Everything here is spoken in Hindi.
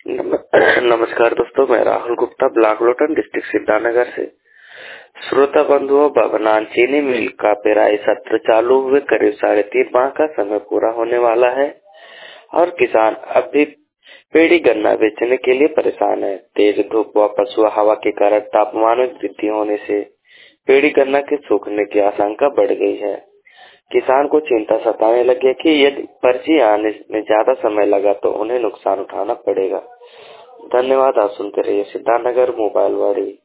नमस्कार दोस्तों, मैं राहुल गुप्ता ब्लॉक लोटन डिस्ट्रिक्ट सिद्धार्थनगर से। श्रोता बंधुओं, बभनान चीनी मिल का पेराई सत्र चालू हुए करीब 3.5 माह का समय पूरा होने वाला है और किसान अब भी पेड़ी गन्ना बेचने के लिए परेशान है। तेज धूप व पछुआ हवा के कारण तापमान में वृद्धि होने से पेड़ी गन्ना के सूखने की आशंका बढ़ गई है। किसान को चिंता सताने लगी है कि यदि पर्ची आने में ज्यादा समय लगा तो उन्हें नुकसान उठाना पड़ेगा। धन्यवाद। आप सुनते रहिए सिद्धार्थनगर मोबाइल वाड़ी।